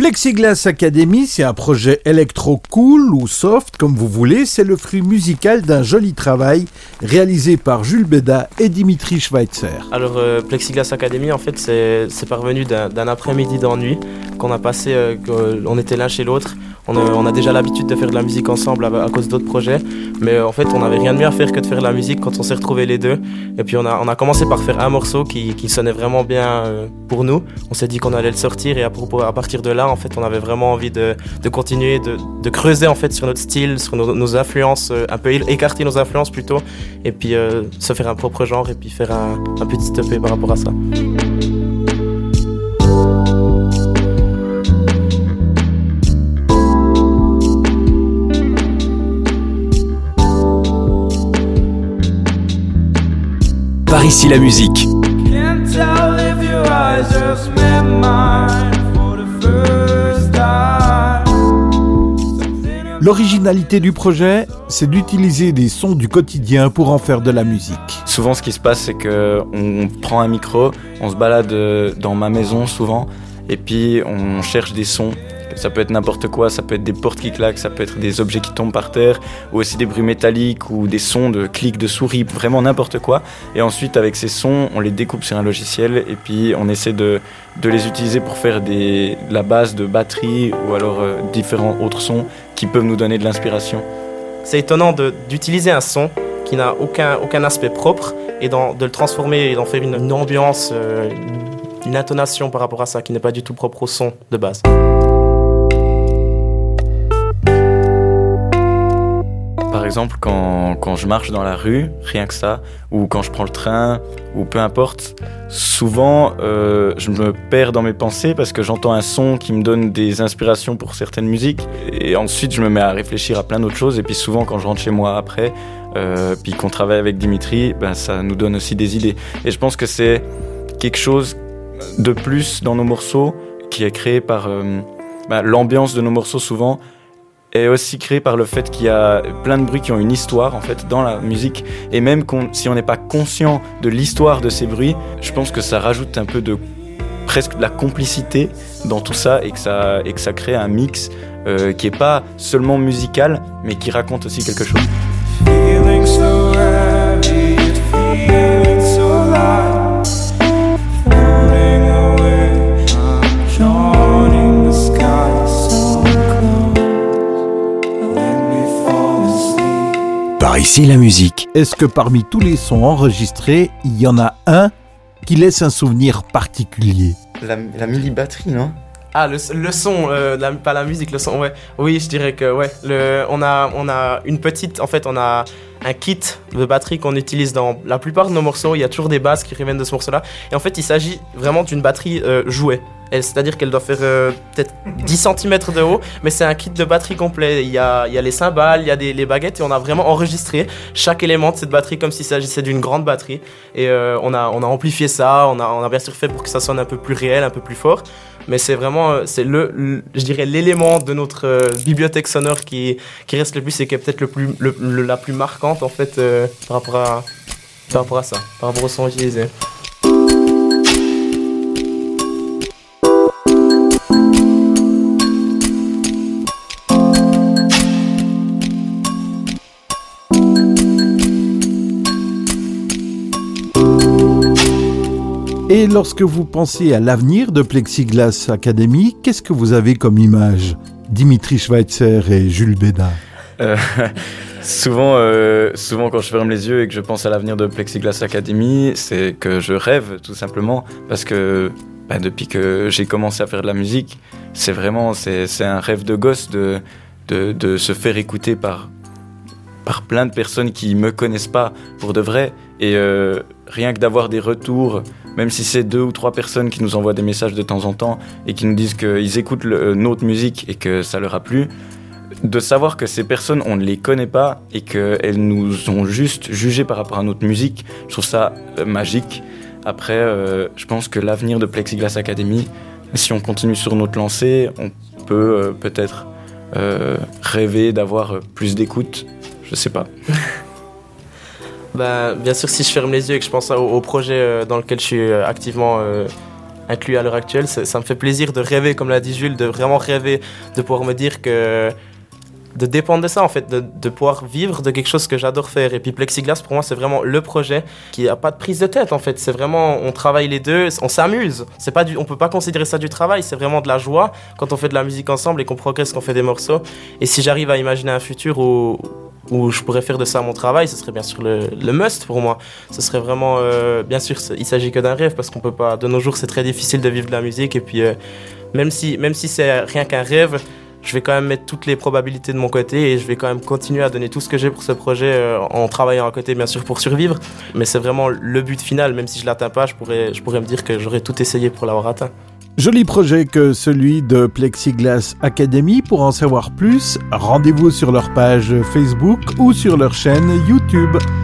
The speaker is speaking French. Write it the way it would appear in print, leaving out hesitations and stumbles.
Plexiglas Academy, c'est un projet électro-cool ou soft, comme vous voulez. C'est le fruit musical d'un joli travail réalisé par Jules Béda et Dimitri Schweitzer. Alors, Plexiglas Academy, en fait, c'est parvenu d'un après-midi d'ennui qu'on a passé, on était l'un chez l'autre. On a déjà l'habitude de faire de la musique ensemble à cause d'autres projets, mais en fait on n'avait rien de mieux à faire que de faire de la musique quand on s'est retrouvés les deux. Et puis on a commencé par faire un morceau qui sonnait vraiment bien pour nous. On s'est dit qu'on allait le sortir et à partir de là en fait on avait vraiment envie de continuer, de creuser en fait sur notre style, sur nos influences, un peu écarter nos influences plutôt, et puis se faire un propre genre et puis faire un petit EP par rapport à ça. Par ici la musique. L'originalité du projet, c'est d'utiliser des sons du quotidien pour en faire de la musique. Souvent, ce qui se passe, c'est qu'on prend un micro, on se balade dans ma maison souvent, et puis on cherche des sons. Ça peut être n'importe quoi, ça peut être des portes qui claquent, ça peut être des objets qui tombent par terre, ou aussi des bruits métalliques ou des sons de clics de souris, vraiment n'importe quoi. Et ensuite, avec ces sons, on les découpe sur un logiciel et puis on essaie de les utiliser pour faire la base de batterie ou alors différents autres sons qui peuvent nous donner de l'inspiration. C'est étonnant d'utiliser un son qui n'a aucun aspect propre et de le transformer et d'en faire une ambiance, une intonation par rapport à ça qui n'est pas du tout propre au son de base. Par exemple, quand je marche dans la rue, rien que ça, ou quand je prends le train, ou peu importe, souvent je me perds dans mes pensées parce que j'entends un son qui me donne des inspirations pour certaines musiques, et ensuite je me mets à réfléchir à plein d'autres choses, et puis souvent quand je rentre chez moi après, puis qu'on travaille avec Dimitri, ça nous donne aussi des idées. Et je pense que c'est quelque chose de plus dans nos morceaux qui est créé par l'ambiance de nos morceaux souvent, est aussi créé par le fait qu'il y a plein de bruits qui ont une histoire en fait dans la musique, et même si on n'est pas conscient de l'histoire de ces bruits, je pense que ça rajoute un peu presque de la complicité dans tout ça, et que ça crée un mix qui est pas seulement musical mais qui raconte aussi quelque chose. Feeling so heavy, feeling so light. Par ici la musique. Est-ce que parmi tous les sons enregistrés, il y en a un qui laisse un souvenir particulier ? La mini-batterie, non ? Ah, le son, pas la musique, le son, ouais. Oui, je dirais que, ouais. On a une petite, en fait, on a un kit de batterie qu'on utilise dans la plupart de nos morceaux. Il y a toujours des basses qui reviennent de ce morceau-là. Et en fait, il s'agit vraiment d'une batterie jouée. C'est-à-dire qu'elle doit faire peut-être 10 cm de haut, mais c'est un kit de batterie complet. Il y a les cymbales, il y a les baguettes, et on a vraiment enregistré chaque élément de cette batterie comme s'il s'agissait d'une grande batterie. Et on a amplifié ça, on a bien sûr fait pour que ça sonne un peu plus réel, un peu plus fort. Mais c'est vraiment, je dirais, l'élément de notre bibliothèque sonore qui reste le plus et qui est peut-être la plus marquante en fait par rapport à ça, par rapport au son utilisé. Et lorsque vous pensez à l'avenir de Plexiglas Academy, qu'est-ce que vous avez comme image ? Dimitri Schweitzer et Jules Béda. Souvent quand je ferme les yeux et que je pense à l'avenir de Plexiglas Academy, c'est que je rêve tout simplement, parce que depuis que j'ai commencé à faire de la musique, c'est un rêve de gosse de se faire écouter par plein de personnes qui me connaissent pas pour de vrai, et rien que d'avoir des retours, même si c'est 2 ou 3 personnes qui nous envoient des messages de temps en temps et qui nous disent qu'ils écoutent notre musique et que ça leur a plu, de savoir que ces personnes, on ne les connaît pas et qu'elles nous ont juste jugés par rapport à notre musique, je trouve ça magique. Après, je pense que l'avenir de Plexiglas Academy, si on continue sur notre lancée, on peut peut-être rêver d'avoir plus d'écoute, je sais pas. Bien sûr, si je ferme les yeux et que je pense au projet dans lequel je suis activement inclus à l'heure actuelle. Ça me fait plaisir de rêver, comme l'a dit Jules, de vraiment rêver, de pouvoir me dire que... de dépendre de ça en fait, de pouvoir vivre de quelque chose que j'adore faire. Et puis Plexiglas pour moi c'est vraiment le projet qui a pas de prise de tête en fait, c'est vraiment on travaille les deux, on s'amuse, c'est pas on peut pas considérer ça du travail, c'est vraiment de la joie quand on fait de la musique ensemble et qu'on progresse, qu'on fait des morceaux. Et si j'arrive à imaginer un futur où je pourrais faire de ça mon travail, ce serait bien sûr le must pour moi. Ce serait vraiment, bien sûr, il s'agit que d'un rêve parce qu'on peut pas, de nos jours c'est très difficile de vivre de la musique et puis même si c'est rien qu'un rêve, je vais quand même mettre toutes les probabilités de mon côté et je vais quand même continuer à donner tout ce que j'ai pour ce projet en travaillant à côté, bien sûr, pour survivre. Mais c'est vraiment le but final, même si je ne l'atteins pas, je pourrais me dire que j'aurais tout essayé pour l'avoir atteint. Joli projet que celui de Plexiglas Academy. Pour en savoir plus, rendez-vous sur leur page Facebook ou sur leur chaîne YouTube.